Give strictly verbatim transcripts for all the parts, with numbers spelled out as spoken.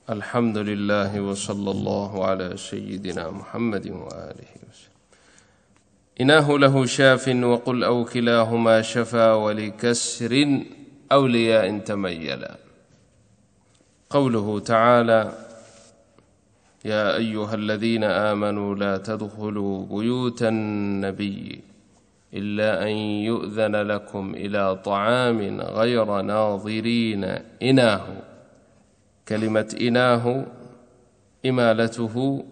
الحمد لله وصلى الله على سيدنا محمد وآله وسلم. إناه له شاف وقل أو كلاهما شفا ولكسر أولياء تميلا. قوله تعالى: يا أيها الذين آمنوا لا تدخلوا بيوت النبي إلا أن يؤذن لكم إلى طعام غير ناظرين إناه. كلمة إناه إمالته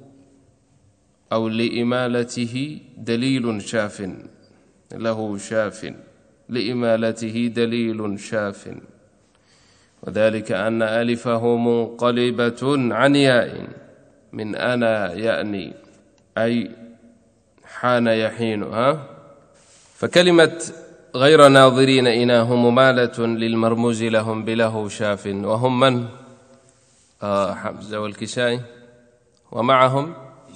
أو لإمالته دليل شاف، له شاف، لإمالته دليل شاف، وذلك أن ألفه منقلبة عن ياء من أنا يأني، أي حان يحين. ها فكلمة غير ناظرين إناه ممالة للمرموز لهم بله شاف، وهم من؟ آه حمزة والكسائي، ومعهم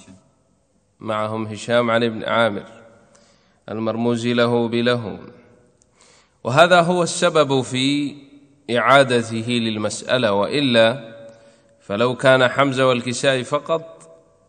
معهم هشام عن ابن عامر المرموز له بله. وهذا هو السبب في إعادته للمسألة، وإلا فلو كان حمزة والكسائي فقط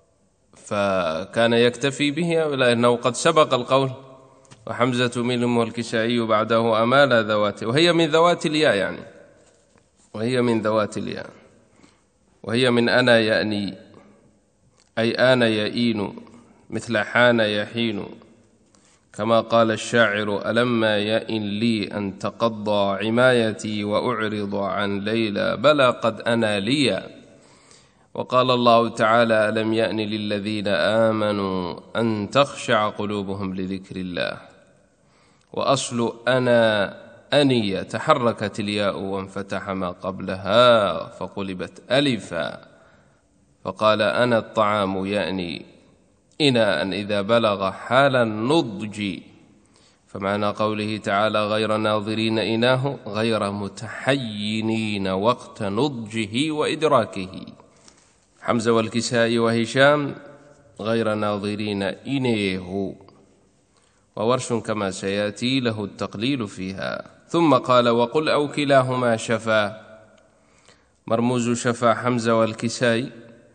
فكان يكتفي به، لأنه قد سبق القول وحمزة منهم والكسائي بعده أمال ذواته، وهي من ذوات الياء، يعني وهي من ذوات الياء، وهي من أنا يأني، أي آن يئين، مثل حان يحين، كما قال الشاعر: ألما يئن لي أن تقضى عمايتي وأعرض عن ليلى بلى قد أنا لي. وقال الله تعالى: ألم يأن للذين آمنوا أن تخشع قلوبهم لذكر الله. وأصل أنا أني تحركت الياء وانفتح ما قبلها فقلبت ألفا، فقال: أنا الطعام يأني إناء إذا بلغ حال النضج. فمعنى قوله تعالى: غير ناظرين إناه غير متحينين وقت نضجه وإدراكه. حمزة والكسائي وهشام غير ناظرين إنيه، وورش كما سيأتي له التقليل فيها. ثم قال: وقل أو كلاهما شفا. مرموز شفا حمزة والكسائي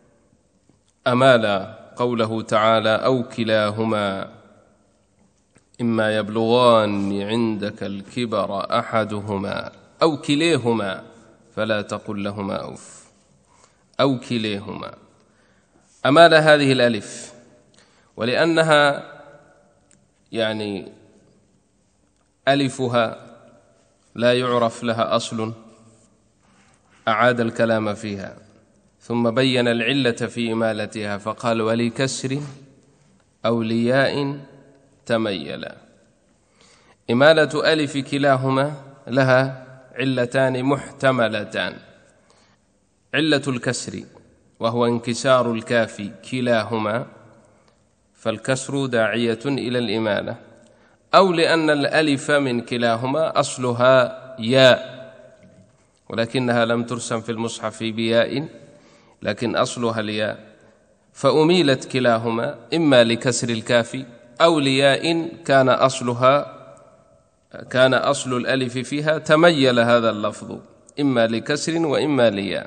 أمال قوله تعالى: أو كلاهما إما يبلغان عندك الكبر أحدهما أو كليهما فلا تقل لهما أوف. أو كليهما أمال هذه الألف، ولأنها يعني ألفها لا يعرف لها أصل أعاد الكلام فيها، ثم بين العلة في إمالتها فقال: ولكسر أو لياء تميلا. إمالة ألف كلاهما لها علتان محتملتان: علة الكسر وهو انكسار الكاف كلاهما، فالكسر داعية إلى الإمالة، أو لأن الألف من كلاهما أصلها ياء ولكنها لم ترسم في المصحف بياء، لكن أصلها الياء، فأميلت كلاهما إما لكسر الكاف أو لياء كان أصلها كان أصل الألف فيها تميل هذا اللفظ إما لكسر وإما لياء.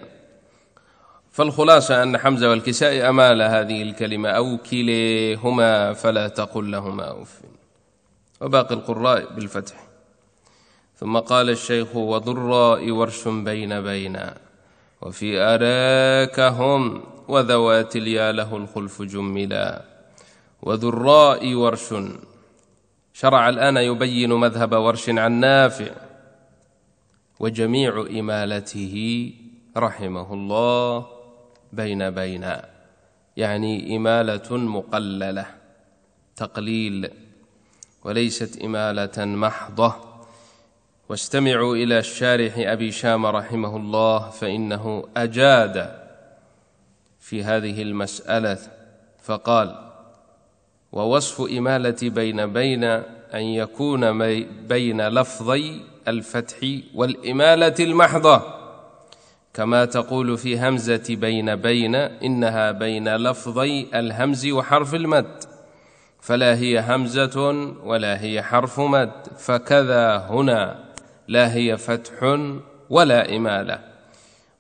فالخلاصة أن حمزة والكسائي أمال هذه الكلمة أو كليهما فلا تقل لهما أوف، وباقي القراء بالفتح. ثم قال الشيخ: وضراء ورش بين بينا وفي أراكهم وذوات اليا له الخلف جملا. وذراء ورش، شرع الآن يبين مذهب ورش عن نافع، وجميع إمالته رحمه الله بين بينا، يعني إمالة مقللة تقليل وليست إمالة محضة. واستمعوا إلى الشارح أبي شام رحمه الله، فإنه أجاد في هذه المسألة فقال: ووصف إمالة بين بين أن يكون بين لفظي الفتح والإمالة المحضة، كما تقول في همزة بين بين إنها بين لفظي الهمز وحرف المد، فلا هي همزة ولا هي حرف مد، فكذا هنا لا هي فتح ولا إمالة.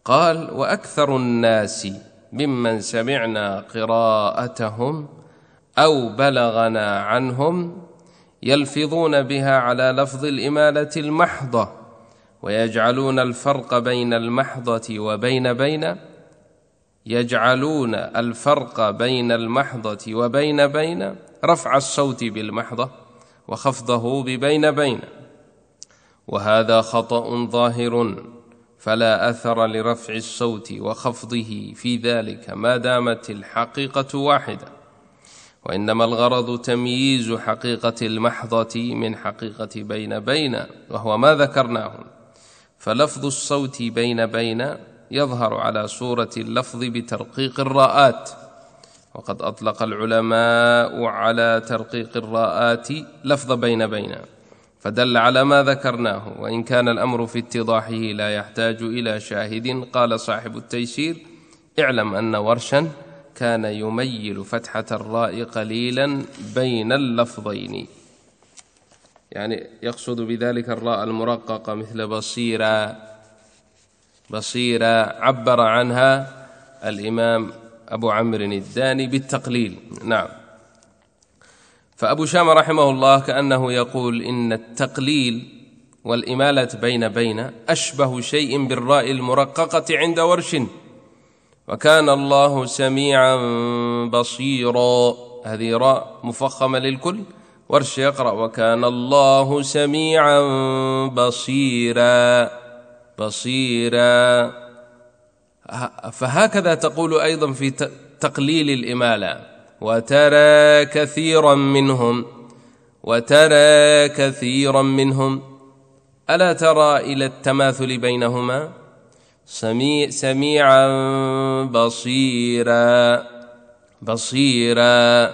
قال: وأكثر الناس ممن سمعنا قراءتهم أو بلغنا عنهم يلفظون بها على لفظ الإمالة المحضة، ويجعلون الفرق بين المحضة وبين بين يجعلون الفرق بين المحضة وبين بين رفع الصوت بالمحضة وخفضه ببين بين، وهذا خطأ ظاهر، فلا أثر لرفع الصوت وخفضه في ذلك ما دامت الحقيقة واحدة، وإنما الغرض تمييز حقيقة المحضة من حقيقة بين بين، وهو ما ذكرناه. فلفظ الصوت بين بين يظهر على صورة اللفظ بترقيق الراءات، وقد أطلق العلماء على ترقيق الراءات لفظ بين بين، فدل على ما ذكرناه، وإن كان الأمر في اتضاحه لا يحتاج إلى شاهد. قال صاحب التيسير: اعلم أن ورشا كان يميل فتحة الراء قليلا بين اللفظين، يعني يقصد بذلك الراء المرققة مثل بصيرا. بصيرا عبر عنها الإمام أبو عمرو الداني بالتقليل. نعم. فأبو شامة رحمه الله كأنه يقول إن التقليل والإمالة بين بين أشبه شيء بالراء المرققة عند ورش، وكان الله سميعا بصيرا، هذه راء مفخمة للكل. ورش يقرأ: وكان الله سميعا بصيرا بصيرا. فهكذا تقول أيضا في تقليل الإمالة: وترى كثيرا منهم وترى كثيرا منهم. ألا ترى إلى التماثل بينهما؟ سميع سميعا بصيرا بصيرا،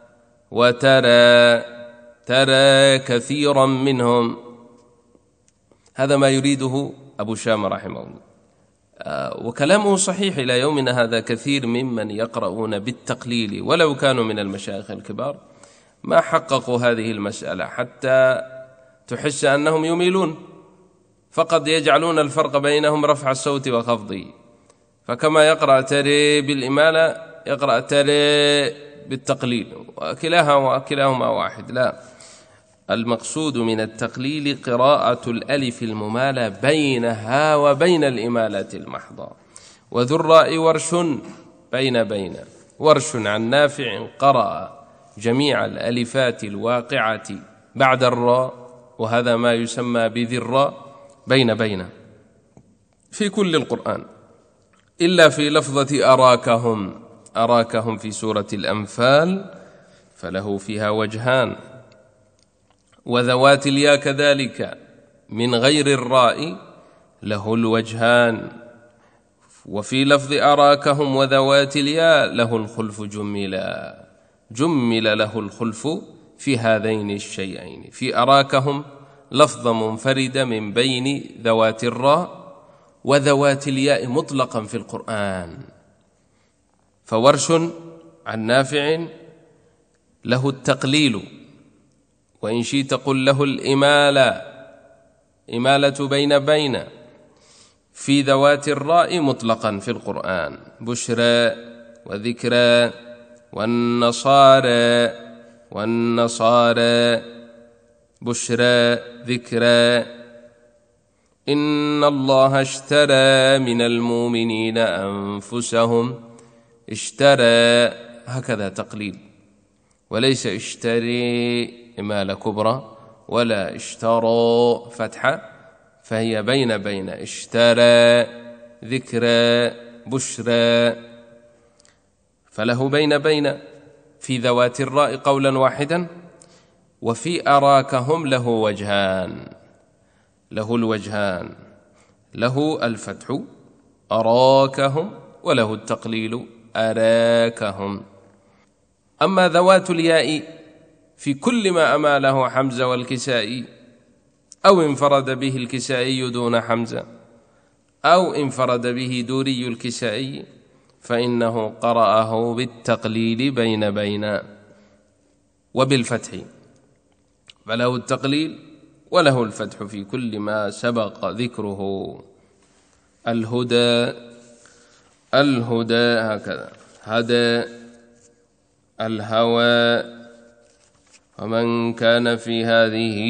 وترى ترى كثيرا منهم. هذا ما يريده أبو شامة رحمه الله، آه وكلامه صحيح إلى يومنا هذا. كثير ممن يقرؤون بالتقليل ولو كانوا من المشايخ الكبار ما حققوا هذه المسألة حتى تحس أنهم يميلون، فقد يجعلون الفرق بينهم رفع الصوت وخفضه، فكما يقرأ تري بالإمالة يقرأ تري بالتقليل، وكلاهما واحد. لا، المقصود من التقليل قراءة الألف الممالة بينها وبين الإمالة المحضة. وذو الراء ورش بين بين. ورش عن نافع قرأ جميع الألفات الواقعة بعد الراء، وهذا ما يسمى بذي الراء بين بين في كل القرآن، إلا في لفظة أراكهم. أراكهم في سورة الأنفال فله فيها وجهان، وذوات الياء كذلك من غير الراء له الوجهان. وفي لفظ أراكهم وذوات الياء له الخلف جملا جمل له الخلف في هذين الشيئين. في أراكهم لفظ منفرد من بين ذوات الراء وذوات الياء مطلقا في القرآن. فورش عن نافع له التقليل، وإن شئت قل له الإمالة، إمالة بين بين في ذوات الراء مطلقا في القرآن. بشرى وذكرى والنصارى والنصارى بشرى ذكرى. إن الله اشترى من المؤمنين أنفسهم. اشترى هكذا تقليل، وليس اشتري إمالة كبرى ولا اشترى فتحة، فهي بين بين. اشترى ذكرى بشرى، فله بين بين في ذوات الراء قولا واحدا. وفي أراكهم له وجهان، له الوجهان، له الفتح أراكهم، وله التقليل أراكهم. أما ذوات الياء في كل ما أماله حمزة والكسائي، أو انفرد به الكسائي دون حمزة، أو انفرد به دوري الكسائي، فإنه قرأه بالتقليل بين بين وبالفتح، فله التقليل وله الفتح في كل ما سبق ذكره. الهدى الهدى هكذا هدى الهوى. ومن كان في هذه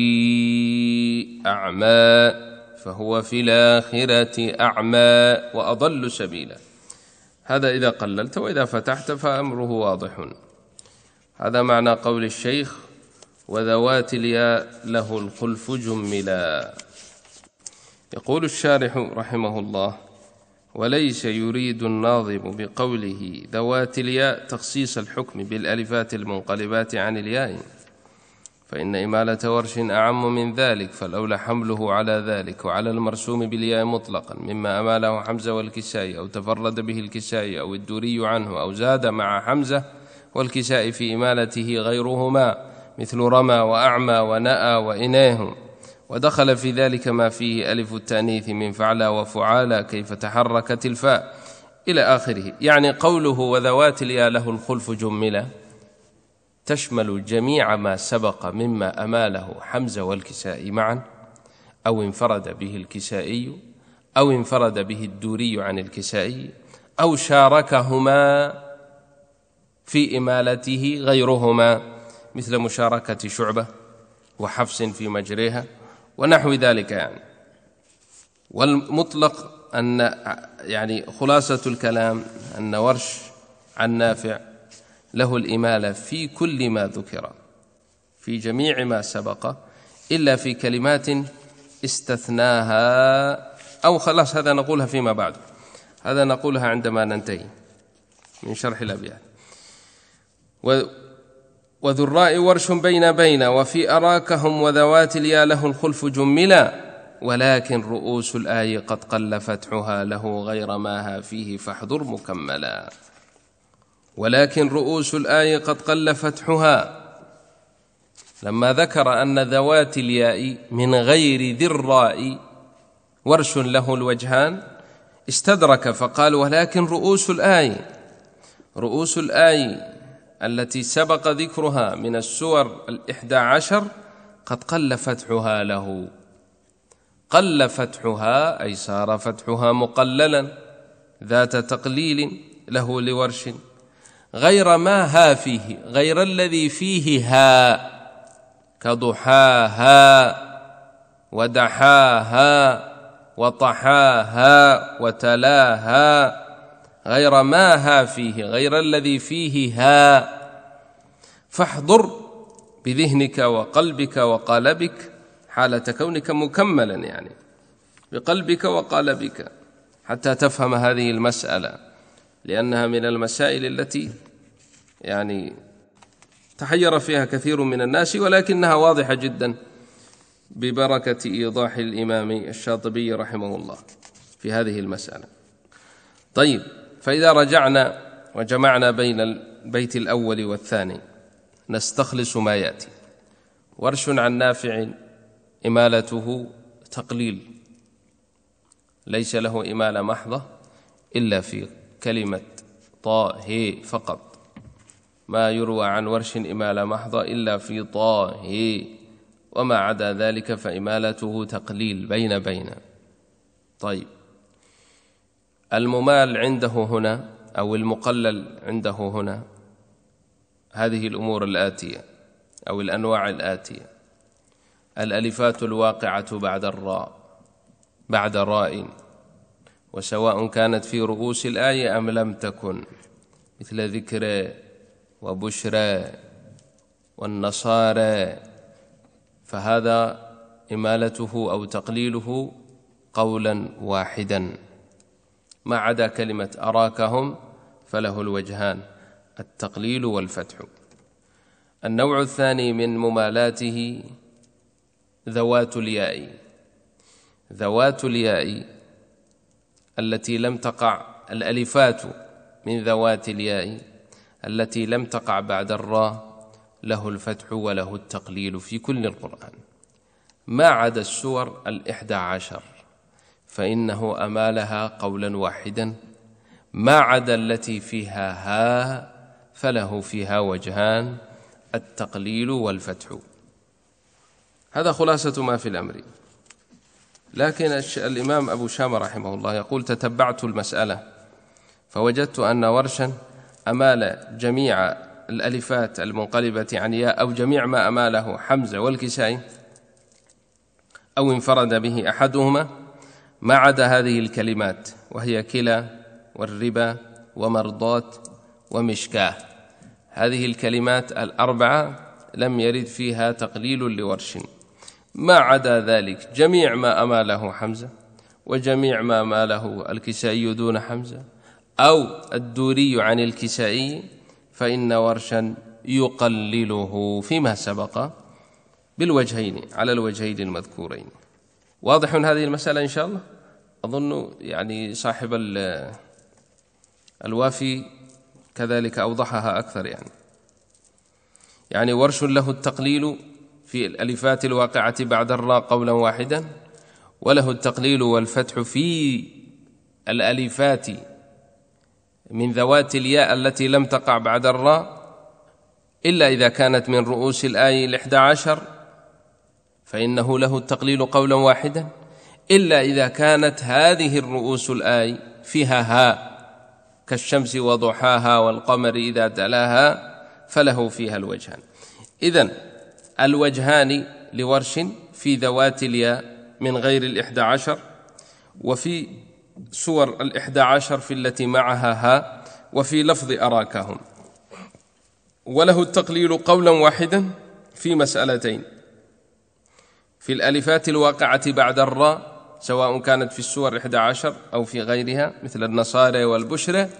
أعمى فهو في الآخرة أعمى وأضل سبيلا. هذا إذا قللت، وإذا فتحت فأمره واضح. هذا معنى قول الشيخ وذوات الياء له الخلف جملا. يقول الشارح رحمه الله: وليس يريد الناظم بقوله ذوات الياء تخصيص الحكم بالألفات المنقلبات عن الياء، فإن إمالة ورش أعم من ذلك، فالأولى حمله على ذلك وعلى المرسوم بالياء مطلقا، مما أماله حمزة والكسائي أو تفرد به الكسائي أو الدوري عنه أو زاد مع حمزة والكسائي في إمالته غيرهما، مثل رمى وأعمى ونأى وإناه. ودخل في ذلك ما فيه ألف التأنيث من فعلى وفعالى كيف تحركت الفاء إلى آخره. يعني قوله وذوات الياء له الخلف جملة تشمل جميع ما سبق مما أماله حمزة والكسائي معا، أو انفرد به الكسائي، أو انفرد به الدوري عن الكسائي، أو شاركهما في إمالته غيرهما، مثل مشاركة شعبة وحفص في مجريها ونحو ذلك. يعني والمطلق أن يعني خلاصة الكلام أن ورش عن نافع له الإمالة في كل ما ذكر في جميع ما سبق، إلا في كلمات استثناها، أو خلاص هذا نقولها فيما بعد، هذا نقولها عندما ننتهي من شرح الأبيات. وذراء ورش بين بين وفي أراكهم وذوات الياء له الخلف جملا، ولكن رؤوس الآي قد قل فتحها له غير ماها فيه فاحضر مكملا. ولكن رؤوس الآي قد قل فتحها، لما ذكر أن ذوات الياء من غير ذي الراء ورش له الوجهان استدرك فقال ولكن رؤوس الآي، رؤوس الآي التي سبق ذكرها من السور الإحدى عشر قد قل فتحها له. قل فتحها أي صار فتحها مقللا ذات تقليل له لورش، غير ما ها فيه، غير الذي فيه ها، كضحاها ودحاها وطحاها وتلاها، غير ما ها فيه، غير الذي فيه ها. فاحضر بذهنك وقلبك وقالبك حالة كونك مكملا، يعني بقلبك وقالبك، حتى تفهم هذه المسألة، لأنها من المسائل التي يعني تحير فيها كثير من الناس، ولكنها واضحة جدا ببركة إيضاح الإمام الشاطبي رحمه الله في هذه المسألة. طيب، فإذا رجعنا وجمعنا بين البيت الأول والثاني نستخلص ما يأتي. ورش عن نافع إمالته تقليل، ليس له إمالة محضة إلا في كلمة طه فقط، ما يروى عن ورش إمالة محضة إلا في طه، وما عدا ذلك فإمالته تقليل بين بين. طيب، الممال عنده هنا أو المقلل عنده هنا هذه الأمور الآتية أو الأنواع الآتية: الألفات الواقعة بعد الراء بعد راء، وسواء كانت في رؤوس الآية أم لم تكن، مثل ذكر وبشرى والنصارى، فهذا إمالته أو تقليله قولا واحدا، ما عدا كلمة أراكهم فله الوجهان التقليل والفتح. النوع الثاني من ممالاته ذوات الياء. ذوات الياء التي لم تقع، الألفات من ذوات الياء التي لم تقع بعد الراء له الفتح وله التقليل في كل القرآن، ما عدا السور الإحدى عشر فإنه أمالها قولا واحدا، ما عدا التي فيها ها فله فيها وجهان التقليل والفتح. هذا خلاصة ما في الأمر. لكن الإمام أبو شامة رحمه الله يقول: تتبعت المسألة فوجدت أن ورشا أمال جميع الألفات المنقلبة عن ياء أو جميع ما أماله حمزة والكسائي أو انفرد به أحدهما ما عدا هذه الكلمات، وهي كلا والربا ومرضات ومشكاه. هذه الكلمات الأربعة لم يرد فيها تقليل لورش، ما عدا ذلك جميع ما أماله حمزة وجميع ما أماله الكسائي دون حمزة أو الدوري عن الكسائي، فإن ورشا يقلله فيما سبق بالوجهين على الوجهين المذكورين. واضح هذه المسألة إن شاء الله؟ أظن يعني صاحب الوافي كذلك أوضحها أكثر. يعني يعني ورش له التقليل في الألفات الواقعة بعد الراء قولا واحدا، وله التقليل والفتح في الألفات من ذوات الياء التي لم تقع بعد الراء إلا إذا كانت من رؤوس الآية الإحدى عشر، فإنه له التقليل قولا واحدا، إلا إذا كانت هذه الرؤوس الآية فيها هاء كالشمس وضحاها والقمر إذا تلاها، فله فيها الوجهان. إذن الوجهان لورش في ذوات الياء من غير الإحدى عشر، وفي سور الإحدى عشر في التي معها هاء، وفي لفظ أراكهم. وله التقليل قولا واحدا في مسألتين: في الألفات الواقعة بعد الراء سواء كانت في السور الإحدى عشر أو في غيرها مثل النصارى والبشرى،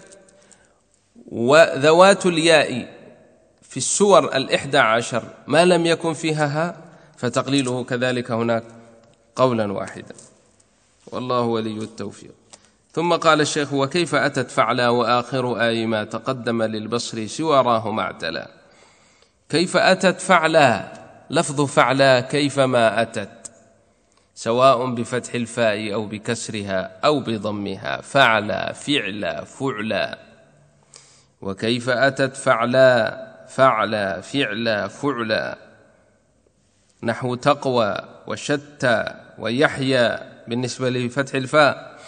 وذوات الياء في السور الإحدى عشر ما لم يكن فيها هاء فتقليله كذلك هناك قولا واحدا، والله ولي التوفيق. ثم قال الشيخ: وكيف أتت فعلا وآخر آي ما تقدم للبصر سوى راه معتلا. كيف أتت فعلا؟ لفظ فعلا كيفما أتت، سواء بفتح الفاء أو بكسرها أو بضمها، فعلا فعلا فعلا. وكيف أتت فعلا فعلا فعلا فعلا، نحو تقوى وشتى ويحيى بالنسبة لفتح الفاء،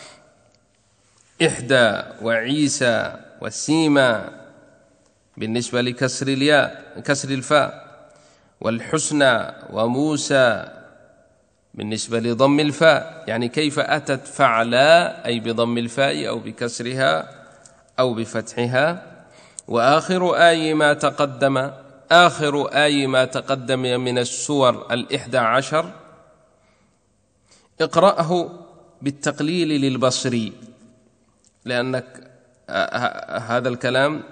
إحدى وعيسى والسيما بالنسبة لكسر الياء كسر الفاء، والحسنى وموسى بالنسبة لضم الفاء. يعني كيف أتت فعلا أي بضم الفاء أو بكسرها أو بفتحها. وآخر آي ما تقدم، آخر آي ما تقدم من السور الإحدى عشر اقرأه بالتقليل للبصري، لأنك هذا الكلام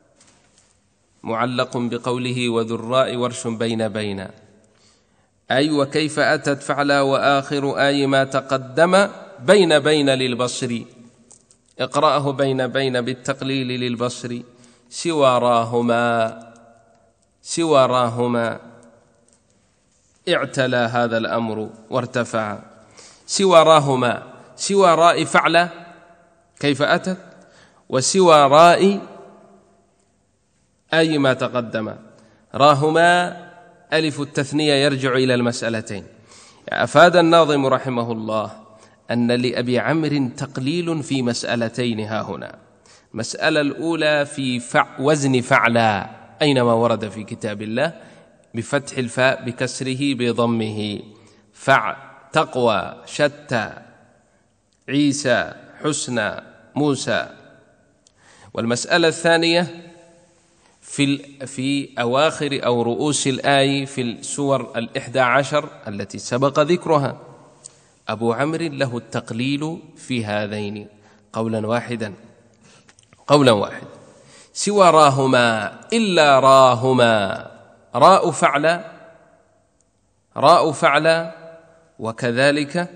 معلق بقوله وذو الراء ورش بين بين، أي وكيف أتت فعلا وآخر آي ما تقدم بين بين للبصري، اقرأه بين بين بالتقليل للبصري. سوى راهما سوى راهما اعتلى هذا الأمر وارتفع. سوى راهما، سوى راء فعلا كيف أتت، وسوى راء أي ما تقدم. راهما ألف التثنية يرجع إلى المسألتين. أفاد الناظم رحمه الله أن لأبي عمرو تقليل في مسألتين ها هنا. المسألة الأولى في فع وزن فعلا أينما ورد في كتاب الله بفتح الفاء بكسره بضمه، فع تقوى شتى عيسى حسنى موسى. والمسألة الثانية في في أواخر أو رؤوس الآي في السور الإحدى عشر التي سبق ذكرها. أبو عمرو له التقليل في هذين قولا واحدا قولا واحدا. سوى راهما إلا راهما، راء فعلا راء فعلا وكذلك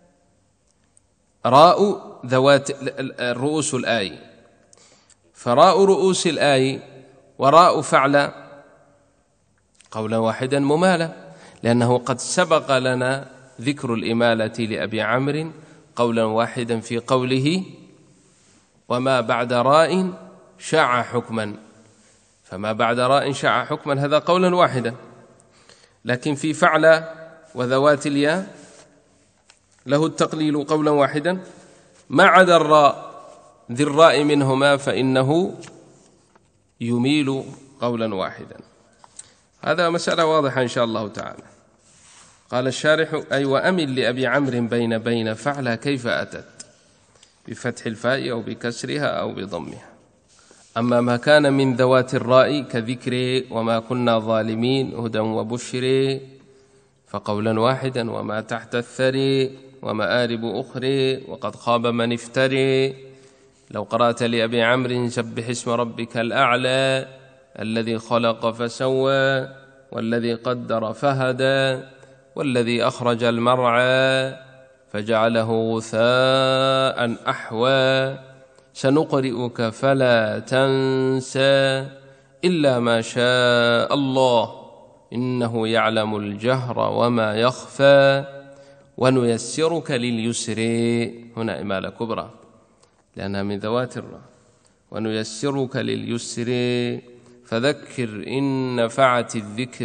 راء ذوات رؤوس الآي، فراء رؤوس الآي وراء فعلا قولا واحدا ممالة، لأنه قد سبق لنا ذكر الإمالة لأبي عمرو قولا واحدا في قوله وما بعد راء شاع حكما، فما بعد راء شاع حكما هذا قولا واحدا. لكن في فعلا وذوات الياء له التقليل قولا واحدا ما عدا الراء ذي الراء منهما فإنه يميل قولا واحدا. هذا مسألة واضحة إن شاء الله تعالى. قال الشارح: أي وأمل لأبي عمرو بين بين فعل كيف أتت بفتح الفاء أو بكسرها أو بضمها. أما ما كان من ذوات الراء كذكر وما كنا ظالمين هدى وبشر فقولا واحدا وما تحت الثري ومآرب أخرى وقد خاب من افتري. لو قرأت لأبي عمرو سبح اسم ربك الأعلى الذي خلق فسوى والذي قدر فهدى والذي أخرج المرعى فجعله غثاء أحوى سنقرئك فلا تنسى إلا ما شاء الله إنه يعلم الجهر وما يخفى ونيسرك لليسر. هنا إمالة كبرى لأنها من ذوات الراء. ونيسرك لليسر فذكر إن نفعت الذكر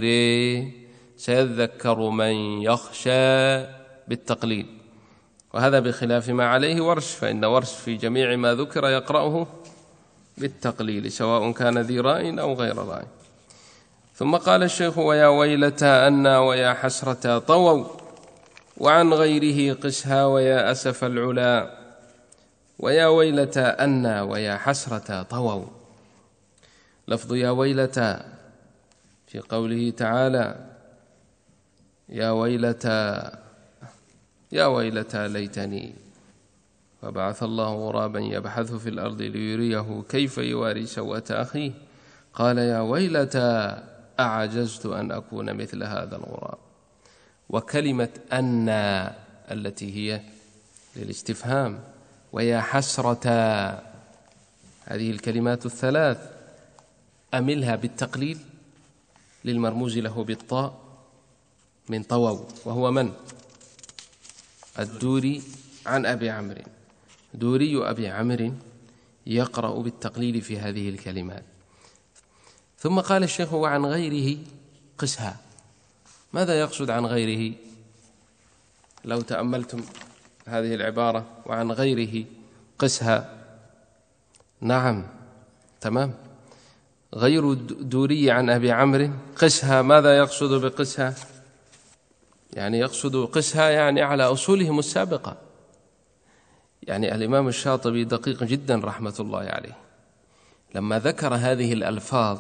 سيذكر من يخشى بالتقليد. وهذا بخلاف ما عليه ورش، فإن ورش في جميع ما ذكر يقرأه بالتقليل سواء كان ذي راء أو غير راء. ثم قال الشيخ: ويا ويلتا أنا ويا حسرة طووا وعن غيره قسها ويا أسف العلا. ويا ويلتا أنا ويا حسرة طووا. لفظ يا ويلتا في قوله تعالى: يا ويلتا يا ويلتا ليتني فبعث الله غرابا يبحث في الأرض ليريه كيف يواري سوءة أخيه قال يا ويلتا أعجزت أن أكون مثل هذا الغراب. وكلمة أن التي هي للاستفهام ويا حسرة هذه الكلمات الثلاث أملها بالتقليل للمرموز له بالطاء من طووا، وهو من؟ الدوري عن أبي عمرو. دوري أبي عمرو يقرأ بالتقليل في هذه الكلمات. ثم قال الشيخ: وعن غيره قسها. ماذا يقصد عن غيره؟ لو تأملتم هذه العبارة وعن غيره قسها، نعم تمام، غير دوري عن أبي عمرو قسها. ماذا يقصد بقسها؟ يعني يقصد قسها يعني على أصولهم السابقة. يعني الإمام الشاطبي دقيق جدا رحمة الله عليه لما ذكر هذه الألفاظ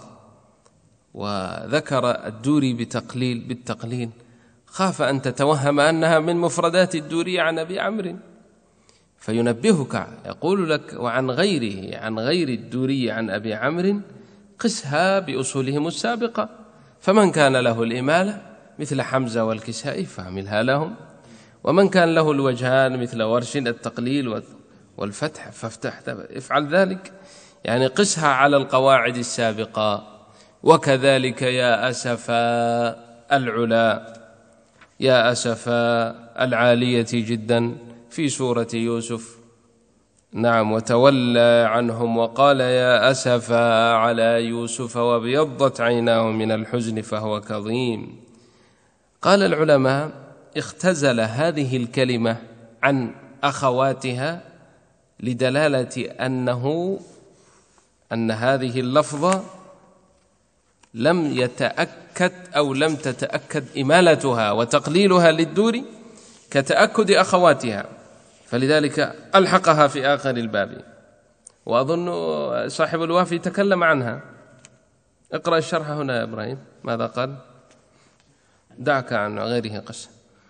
وذكر الدوري بتقليل بالتقليل خاف أن تتوهم أنها من مفردات الدوري عن أبي عمرو، فينبهك يقول لك: وعن غيره، عن غير الدوري عن أبي عمرو قسها بأصولهم السابقة. فمن كان له الإمالة مثل حمزة والكسائي فاعملها لهم، ومن كان له الوجهان مثل ورش التقليل والفتح فافتح افعل ذلك. يعني قسها على القواعد السابقة. وكذلك يا أسفا العلا، يا أسفا العالية جدا في سورة يوسف، نعم، وتولى عنهم وقال يا أسفا على يوسف وابيضت عيناه من الحزن فهو كظيم. قال العلماء: اختزل هذه الكلمة عن أخواتها لدلالة أنه أن هذه اللفظة لم يتأكد أو لم تتأكد إمالتها وتقليلها للدور كتأكد أخواتها، فلذلك ألحقها في آخر الباب. وأظن صاحب الوافي تكلم عنها. اقرأ الشرح هنا يا إبراهيم. ماذا قال؟ دعك عن غيره قصة.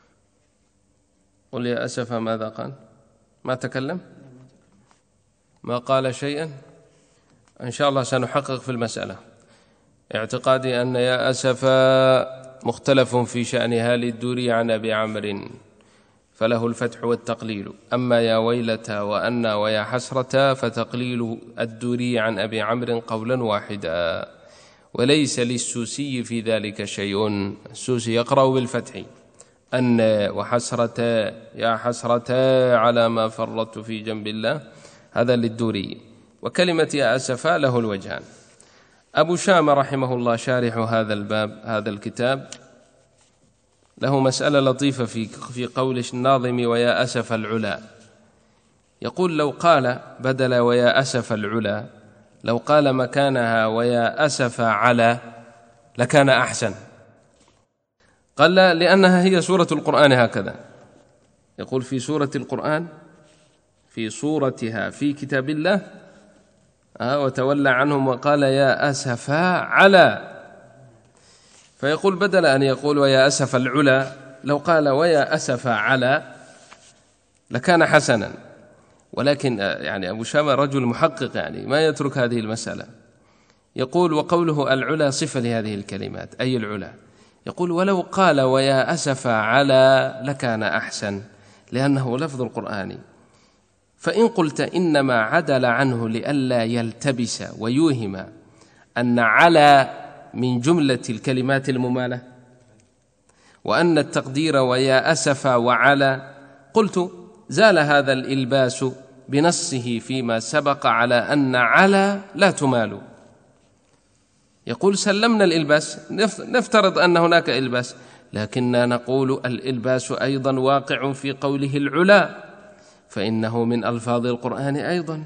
قل يا أسف ماذا قال؟ ما تكلم؟ ما قال شيئا؟ إن شاء الله سنحقق في المسألة. اعتقادي أن يا أسف مختلف في شأنها للدوري عن أبي عمرو فله الفتح والتقليل. أما يا ويلتا وأن ويا حسرة فتقليل الدوري عن أبي عمرو قولا واحدا، وليس للسوسي في ذلك شيء. السوسي يقرأ بالفتح أن وحسرة يا حسرة على ما فرطت في جنب الله، هذا للدوري. وكلمة يا أسف له الوجهان. أبو شامة رحمه الله شارح هذا الباب هذا الكتاب له مسألة لطيفة في في قول الناظم ويا أسف العلا. يقول لو قال بدل ويا أسف العلا، لو قال مكانها ويا أسف على لكان أحسن. قال لا، لأنها هي سورة القرآن هكذا. يقول في سورة القرآن، في صورتها في كتاب الله، آه وتولى عنهم وقال يا أسفا على. فيقول بدل أن يقول ويا أسف العلا، لو قال ويا أسف على لكان حسنا. ولكن يعني أبو شامة رجل محقق، يعني ما يترك هذه المسألة. يقول وقوله العلا صفة لهذه الكلمات، أي العلا. يقول ولو قال ويا أسف على لكان أحسن، لأنه لفظ القرآن. فإن قلت إنما عدل عنه لئلا يلتبس ويوهم أن على من جملة الكلمات الممالة، وأن التقدير ويا أسف وعلى، قلت زال هذا الإلباس بنصه فيما سبق على أن على لا تمال. يقول سلمنا الإلباس، نفترض أن هناك إلباس، لكننا نقول الإلباس أيضا واقع في قوله العلا، فإنه من ألفاظ القرآن أيضا،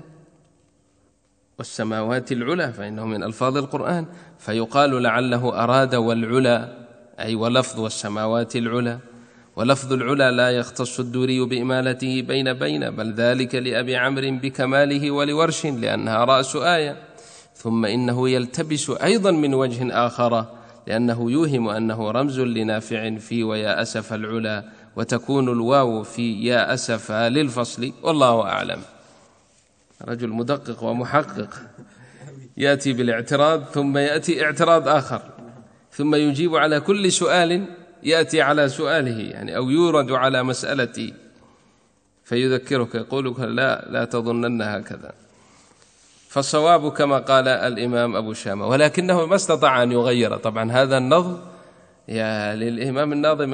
والسماوات العلا فإنه من ألفاظ القرآن. فيقال لعله أراد والعلا أي ولفظ والسماوات العلا. ولفظ العلا لا يختص الدوري بإمالته بين بين، بل ذلك لأبي عمرو بكماله ولورش لأنها رأس آية. ثم إنه يلتبس أيضا من وجه آخر، لأنه يوهم أنه رمز لنافع في ويا أسف العلا، وتكون الواو في يا أسف للفصل، والله أعلم. رجل مدقق ومحقق، يأتي بالاعتراض ثم يأتي اعتراض آخر، ثم يجيب على كل سؤال يأتي على سؤاله، يعني أو يورد على مسألتي فيذكرك، يقولك لا لا تظنن هكذا. فالصواب كما قال الإمام أبو شامة، ولكنه ما استطاع أن يغير. طبعا هذا النظم يا للإمام الناظم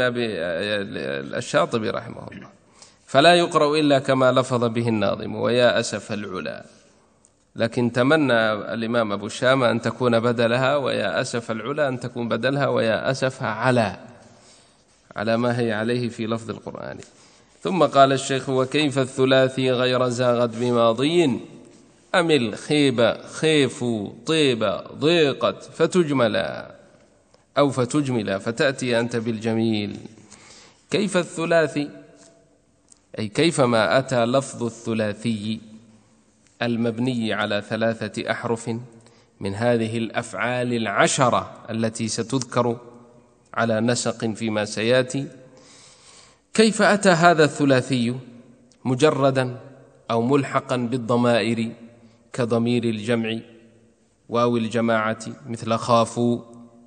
الشاطبي رحمه الله، فلا يقرأ إلا كما لفظ به الناظم ويا أسف العلا. لكن تمنى الإمام أبو شامة أن تكون بدلها ويا أسف العلا، أن تكون بدلها ويا أسف على على ما هي عليه في لفظ القرآن. ثم قال الشيخ وكيف الثلاثي غير زاغت بماضي، أمل خيب خيف طيب ضيقت فتجملا، أو فتجملا فتأتي أنت بالجميل. كيف الثلاثي أي كيفما أتى لفظ الثلاثي المبني على ثلاثة أحرف من هذه الأفعال العشرة التي ستذكر على نسق فيما سيأتي، كيف أتى هذا الثلاثي مجردا أو ملحقا بالضمائر كضمير الجمع واو الجماعة مثل خافوا،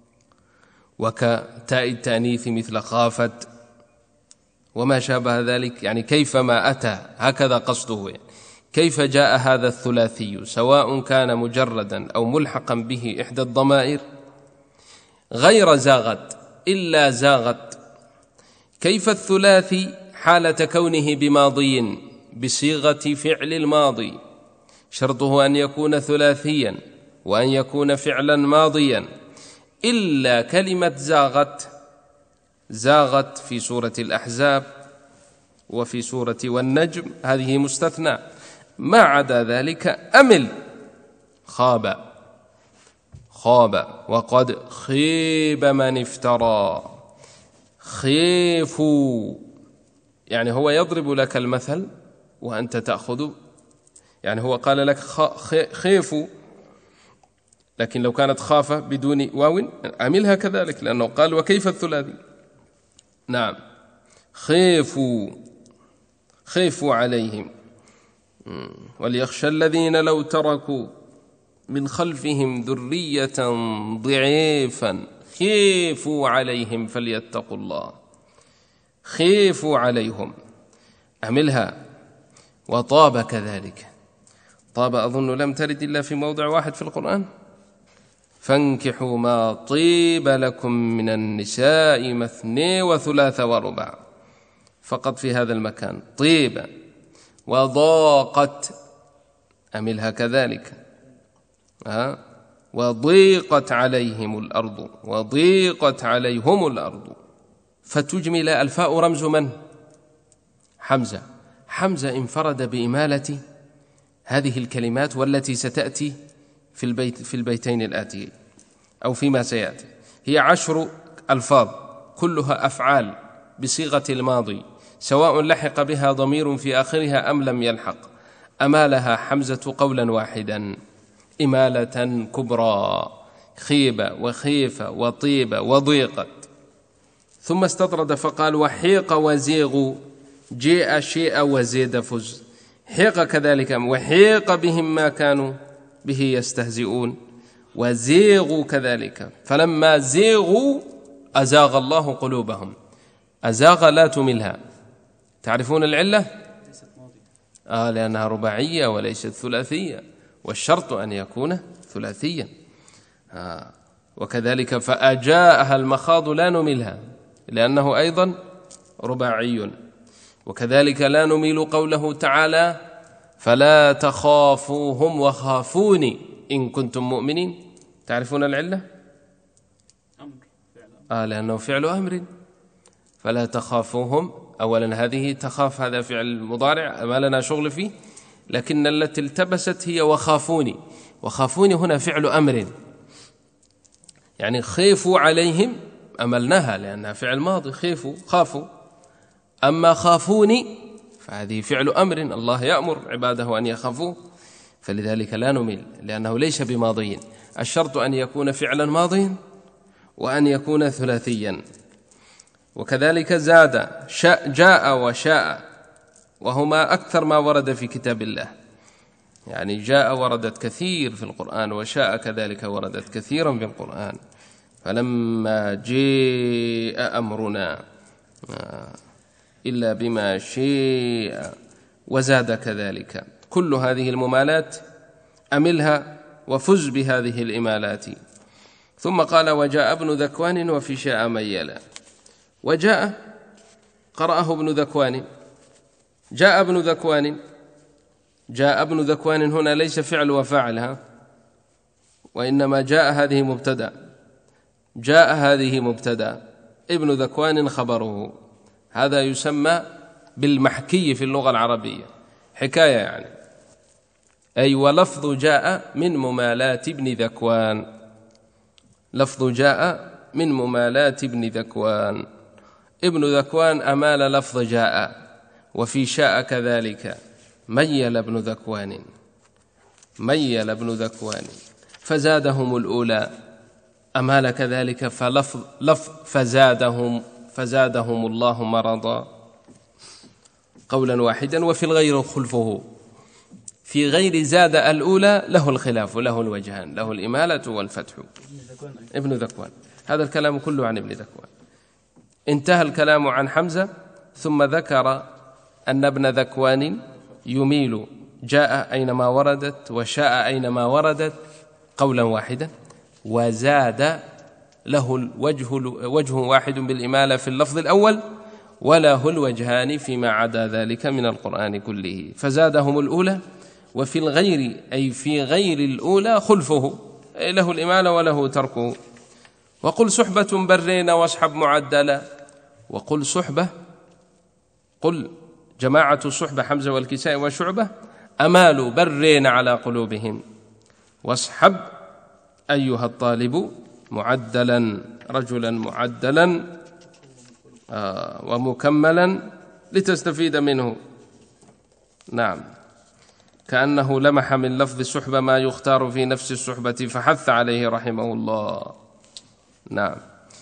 وكتاء التأنيث مثل خافت، وما شابه ذلك. يعني كيفما أتى هكذا قصده، يعني كيف جاء هذا الثلاثي سواء كان مجردا أو ملحقا به إحدى الضمائر غير زاغت إلا زاغت. كيف الثلاثي حالة كونه بماضي بصيغة فعل الماضي، شرطه أن يكون ثلاثيا وأن يكون فعلا ماضيا، إلا كلمة زاغت. زاغت في سورة الأحزاب وفي سورة والنجم، هذه مستثنى. ما عدا ذلك أمل خاب خاب وقد خيب من افترى. خيفوا يعني هو يضرب لك المثل وأنت تأخذ، يعني هو قال لك خيفوا، لكن لو كانت خافة بدون واو عملها كذلك، لأنه قال وكيف الثلاثي. نعم خيفوا خيفوا عليهم، وليخشى الذين لو تركوا من خلفهم ذرية ضعيفا خيفوا عليهم فليتقوا الله. خيفوا عليهم أملها. وطاب كذلك، طاب أظن لم ترد إلا في موضع واحد في القرآن، فانكحوا ما طيب لكم من النساء مثني وثلاث ورباع، فقط في هذا المكان. طيب. وضاقت أملها كذلك، ها وضيقت عليهم الأرض وضيقت عليهم الأرض فتجمل. الفاء رمز من؟ حمزة. حمزة انفرد بإمالة هذه الكلمات والتي ستأتي في البيت في البيتين الآتيين أو فيما سيأتي. هي عشر ألفاظ كلها أفعال بصيغة الماضي، سواء لحق بها ضمير في آخرها أم لم يلحق. أمالها حمزة قولا واحدا إمالة كبرى، خيبة وخيف وطيب وضيقت. ثم استطرد فقال وحيق وزيغ، جيء شيء وزيد فز. حيق كذلك، وحيق بهم ما كانوا به يستهزئون، وزيغوا كذلك. فلما زيغوا أزاغ الله قلوبهم. أزاغ لا تملها. تعرفون العلة؟ آه لأنها رباعية وليست ثلاثية، والشرط أن يكون ثلاثيا. آه وكذلك فأجاءها المخاض لا نملها لأنه أيضا رباعي. وكذلك لا نميل قوله تعالى فلا تخافوهم وخافوني إن كنتم مؤمنين. تعرفون العلة؟ آه لأنه فعل أمر. فلا تخافوهم، أولا هذه تخاف هذا فعل مضارع ما لنا شغل فيه، لكن التي التبست هي وخافوني. وخافوني هنا فعل أمر، يعني خيفوا عليهم أملناها لأنها فعل ماضي، خيفوا خافوا. أما خافوني فهذه فعل أمر، الله يأمر عباده أن يخافوه، فلذلك لا نمل لأنه ليس بماضي. الشرط أن يكون فعلا ماضيا وأن يكون ثلاثيا. وكذلك زاد شاء جاء وشاء، وهما أكثر ما ورد في كتاب الله. يعني جاء وردت كثير في القرآن، وشاء كذلك وردت كثيرا في القرآن. فلما جاء أمرنا إلا بما شاء، وزاد كذلك. كل هذه الممالات أملها وفز بهذه الإمالات. ثم قال وجاء ابن ذكوان وفي شاء ميلا. وجاء قرأه ابن ذكوان. جاء ابن ذكوان. جاء ابن ذكوان هنا ليس فعل وفاعلها، وإنما جاء هذه مبتدأ. جاء هذه مبتدأ، ابن ذكوان خبره. هذا يسمى بالمحكي في اللغة العربية، حكاية يعني. أي ولفظ جاء من ممالات ابن ذكوان. لفظ جاء من ممالات ابن ذكوان. ابن ذكوان أمال لفظ جاء. وفي شاء كذلك ميل ابن ذكوان. ميل ابن ذكوان فزادهم الأولى. أمال كذلك فلفظ لفظ فزادهم فزادهم الله مرضا قولا واحدا. وفي الغير خلفه. في غير زاد الأولى له الخلاف، له الوجهان، له الإمالة والفتح. ابن ذكوان. هذا الكلام كله عن ابن ذكوان. انتهى الكلام عن حمزة، ثم ذكر أن ابن ذكوان يميل جاء أينما وردت وشاء أينما وردت قولا واحدا، وزاد له الوجه وجه واحد بالإمالة في اللفظ الأول، وله الوجهان فيما عدا ذلك من القرآن كله. فزادهم الأولى. وفي الغير أي في غير الأولى خلفه، أي له الإمالة وله تركه. وقل صحبة برين واصحب معدلا. وقل صحبة، قل جماعة صحبة حمزة والكساء وشعبة أمالوا برين على قلوبهم. واصحب أيها الطالب معدلا، رجلا معدلا آه ومكملا لتستفيد منه. نعم، كأنه لمح من لفظ الصحبة ما يختار في نفس الصحبة فحث عليه رحمه الله. نعم.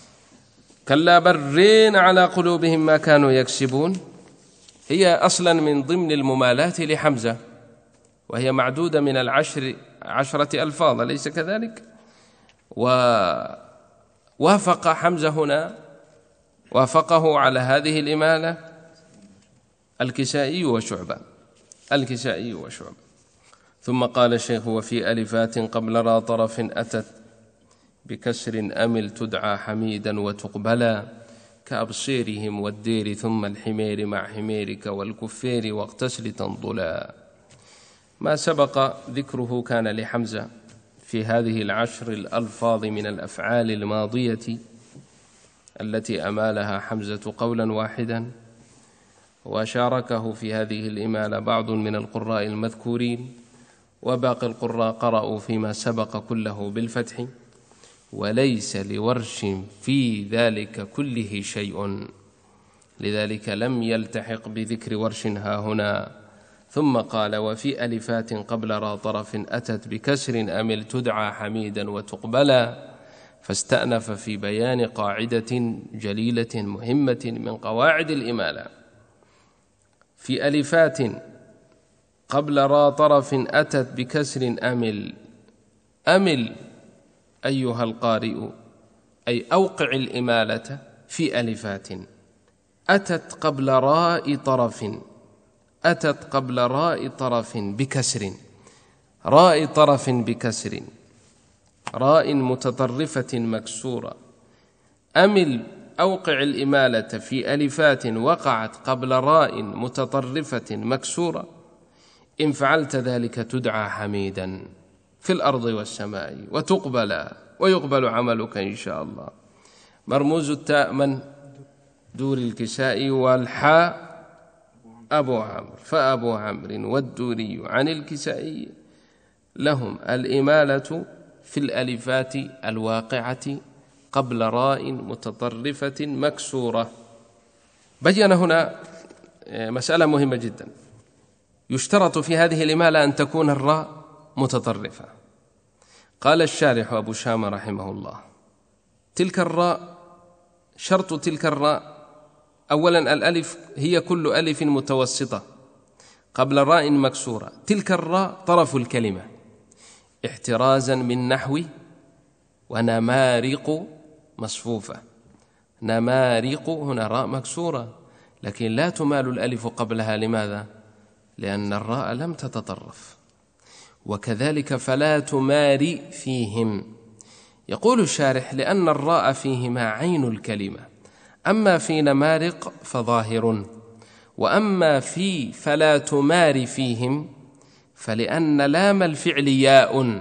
كلا برين على قلوبهم ما كانوا يكسبون. هي أصلا من ضمن الممالات لحمزة، وهي معدودة من العشر عشرة ألفاظ، ليس كذلك؟ ووافق حمزة هنا، وافقه على هذه الإمالة الكسائي وشعبة. الكسائي وشعبة. ثم قال الشيخ وفي ألفات قبل را طرف أتت بكسر أمل تدعى حميدا وتقبلا، كأبصيرهم والدير ثم الحمير مع حميرك والكفير واغتسل تنضلا. ما سبق ذكره كان لحمزة في هذه العشر الألفاظ من الأفعال الماضية التي أمالها حمزة قولا واحدا، وشاركه في هذه الإمالة بعض من القراء المذكورين، وباقي القراء قرأوا فيما سبق كله بالفتح، وليس لورش في ذلك كله شيء، لذلك لم يلتحق بذكر ورش ها هنا. ثم قال: وفي ألفات قبل را طرف أتت بكسر أمل تدعى حميدا وتقبلا، فاستأنف في بيان قاعدة جليلة مهمة من قواعد الإمالة. في ألفات قبل را طرف أتت بكسر أمل، أمل أيها القارئ أي أوقع الإمالة في ألفات أتت قبل راء طرف، أتت قبل راء طرف بكسر، راء طرف بكسر، راء متطرفة مكسورة. أمل أوقع الإمالة في ألفات وقعت قبل راء متطرفة مكسورة، إن فعلت ذلك تدعى حميدا في الأرض والسماء وتقبل ويقبل عملك إن شاء الله. مرموز التاء من؟ دور الكسائي، والحاء أبو عمرو، فأبو عمرو والدوري عن الكسائي لهم الإمالة في الألفات الواقعة قبل راء متطرفة مكسورة. بين هنا مسألة مهمة جدا، يشترط في هذه الإمالة أن تكون الراء متطرفة. قال الشارح أبو شامة رحمه الله: تلك الراء، شرط تلك الراء أولا الألف هي كل ألف متوسطة قبل راء مكسورة، تلك الراء طرف الكلمة، احترازا من نحو ونمارق مصفوفة. نمارق هنا راء مكسورة، لكن لا تمال الألف قبلها. لماذا؟ لأن الراء لم تتطرف. وكذلك فلا تماري فيهم. يقول الشارح: لأن الراء فيهما عين الكلمة، أما في نمارق فظاهر، وأما في فلا تماري فيهم فلأن لام الفعل ياء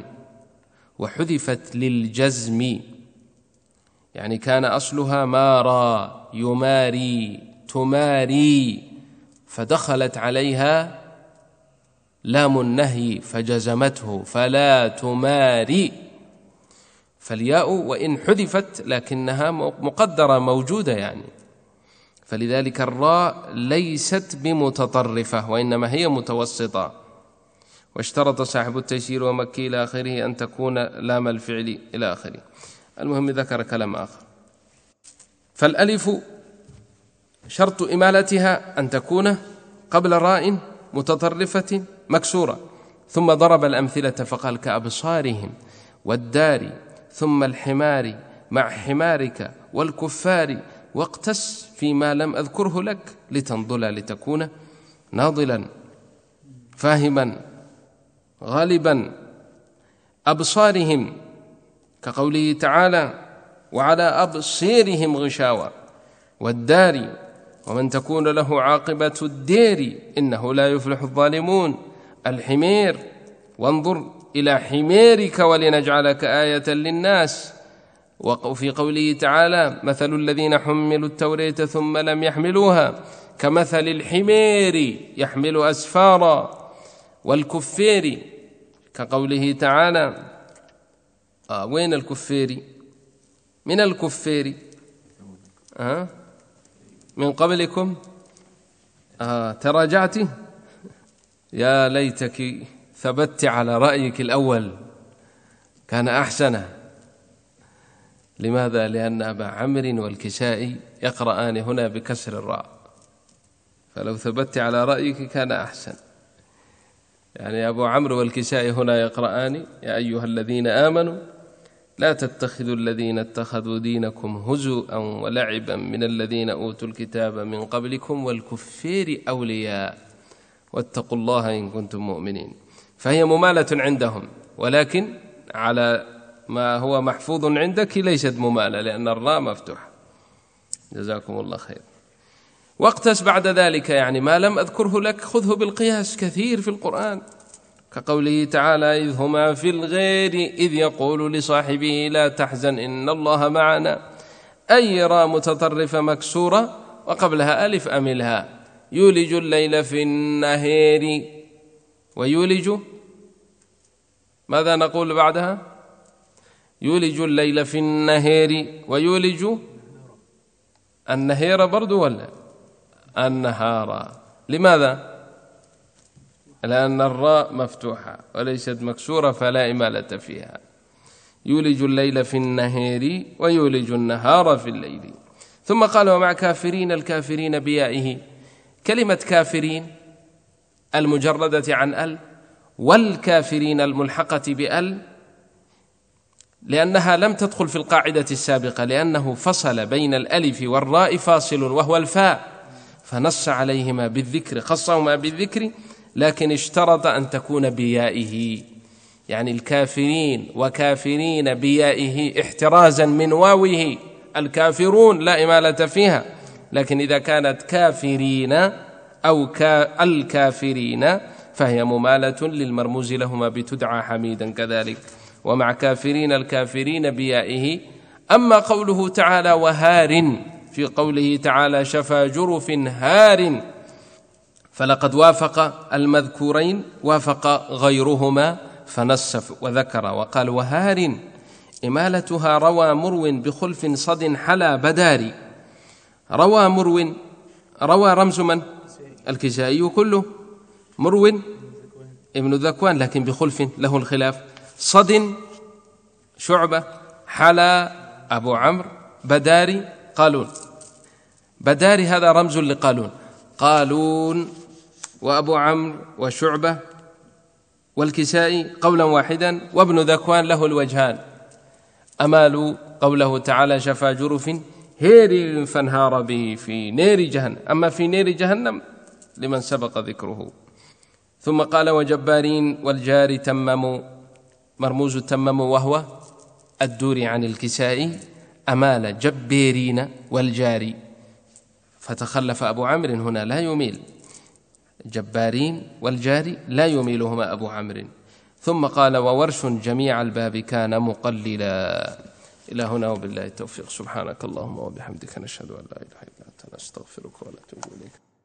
وحذفت للجزم، يعني كان أصلها مارا يماري تماري، فدخلت عليها لام النهي فجزمته، فلا تماري. فالياء وإن حذفت لكنها مقدرة موجودة يعني، فلذلك الراء ليست بمتطرفة وإنما هي متوسطة. واشترط صاحب التيسير ومكي إلى آخره أن تكون لام الفعل إلى آخره. المهم ذكر كلام آخر. فالألف شرط إمالتها أن تكون قبل راء متطرفة مكسورة، ثم ضرب الأمثلة فقال: كأبصارهم والدار ثم الحمار مع حمارك والكفار، واقتس فيما لم أذكره لك لتنضل لتكون ناضلا فاهما غالبا. أبصارهم كقوله تعالى: وعلى أبصيرهم غشاوة، والدار ومن تكون له عاقبة الدير إنه لا يفلح الظالمون. الحمير وانظر إلى حميرك ولنجعلك آية للناس. وفي قوله تعالى: مثل الذين حملوا التوراة ثم لم يحملوها كمثل الحمير يحمل أسفارا. والكفير كقوله تعالى: آه وين الكفير؟ من الكفير آه من قبلكم آه تراجعت، يا ليتك ثبت على رأيك الأول كان أحسن. لماذا؟ لأن أبا عمرو والكسائي يقرآن هنا بكسر الراء، فلو ثبت على رأيك كان أحسن. يعني أبو عمرو والكسائي هنا يقرآن: يا أيها الذين آمنوا لا تتخذوا الذين اتخذوا دينكم هزؤا ولعبا من الذين أوتوا الكتاب من قبلكم والكفار أولياء واتقوا الله إن كنتم مؤمنين. فهي ممالة عندهم، ولكن على ما هو محفوظ عندك ليست ممالة لأن الراء مفتوحة. جزاكم الله خير. واقتس بعد ذلك، يعني ما لم أذكره لك خذه بالقياس، كثير في القرآن، كقوله تعالى: إذ هما في الغير إذ يقول لصاحبه لا تحزن إن الله معنا. أي راء متطرفة مكسورة وقبلها ألف أملها. يولج الليل في النهار ويولج، ماذا نقول بعدها؟ يولج الليل في النهار ويولج النهار برضو ولا النهار. لماذا؟ لأن الراء مفتوحة وليست مكسورة فلا إمالة فيها. يولج الليل في النهار ويولج النهار في الليل. ثم قال ومع كافرين الكافرين بيائه. كلمة كافرين المجردة عن ال والكافرين الملحقة بال لأنها لم تدخل في القاعدة السابقة، لأنه فصل بين الألف والراء فاصل وهو الفاء، فنص عليهما بالذكر، خصهما بالذكر، لكن اشترط أن تكون بيائه، يعني الكافرين وكافرين بيائه احترازا من واوه. الكافرون لا إمالة فيها، لكن إذا كانت كافرين أو كا الكافرين فهي ممالة للمرموز لهما بتدعى حميدا كذلك. ومع كافرين الكافرين بيائه. أما قوله تعالى وهار في قوله تعالى شفا جرف هار، فلقد وافق المذكورين، وافق غيرهما فنص وذكر وقال وهار إمالتها روى مرو بخلف صد حلا بداري. روى مرو، روى رمز من؟ الكسائي كله، مرو ابن ذكوان لكن بخلف له الخلاف. صد شعبة، حلا أبو عمرو، بداري قالون. بداري هذا رمز لقالون. قالون وأبو عمرو وشعبة والكسائي قولا واحدا، وابن ذكوان له الوجهان. أمالوا قوله تعالى شفا جرف هير فانهار به في نير جهنم، أما في نير جهنم لمن سبق ذكره. ثم قال وجبارين والجار تمموا، مرموز التمم وهو الدوري عن الكسائي، أمال جبيرين والجاري، فتخلف أبو عمرو هنا لا يميل، جبارين والجاري لا يميلهما أبو عمرو. ثم قال وورش جميع الباب كان مقللا. إلى هنا وبالله التوفيق. سبحانك اللهم وبحمدك نشهد أن لا إله إلا أنت نستغفرك ونتوب إليك.